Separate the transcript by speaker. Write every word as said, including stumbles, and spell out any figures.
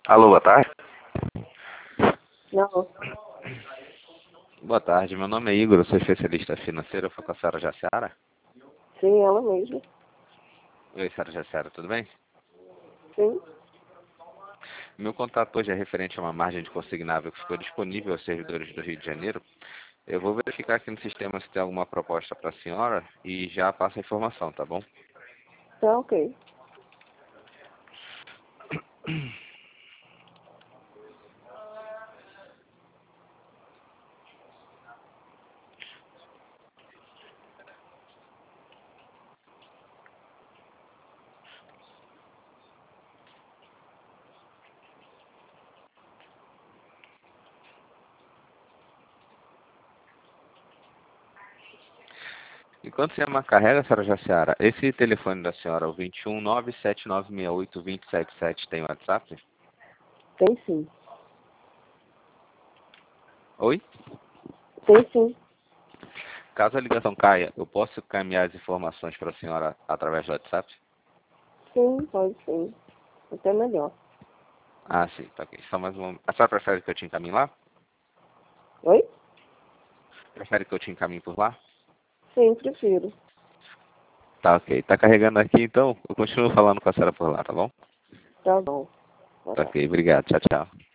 Speaker 1: Alô, boa tarde.
Speaker 2: Não.
Speaker 1: Boa tarde, meu nome é Igor, eu sou especialista financeiro, eu falo com a senhora Jaciara.
Speaker 2: Sim, ela mesma.
Speaker 1: Oi, senhora Jaciara, tudo bem?
Speaker 2: Sim.
Speaker 1: Meu contato hoje é referente a uma margem de consignável que ficou disponível aos servidores do Rio de Janeiro. Eu vou verificar aqui no sistema se tem alguma proposta para a senhora e já passo a informação, tá bom?
Speaker 2: Tá ok.
Speaker 1: Enquanto você uma carrega, senhora Jaciara, esse telefone da senhora, o vinte e um, nove sete nove seis oito, dois zero sete sete, tem WhatsApp?
Speaker 2: Tem sim.
Speaker 1: Oi?
Speaker 2: Tem sim.
Speaker 1: Caso a ligação caia, eu posso caminhar as informações para a senhora através do WhatsApp?
Speaker 2: Sim, pode sim. Até melhor.
Speaker 1: Ah, sim, tá ok. Só mais uma... A senhora prefere que eu te encaminhe lá?
Speaker 2: Oi?
Speaker 1: Prefere que eu te encaminhe por lá?
Speaker 2: Sim, prefiro.
Speaker 1: Tá ok. Tá carregando aqui, então eu continuo falando com a senhora por lá, tá bom?
Speaker 2: Tá bom. Boa
Speaker 1: Tá
Speaker 2: tarde.
Speaker 1: ok, obrigado. Tchau, tchau.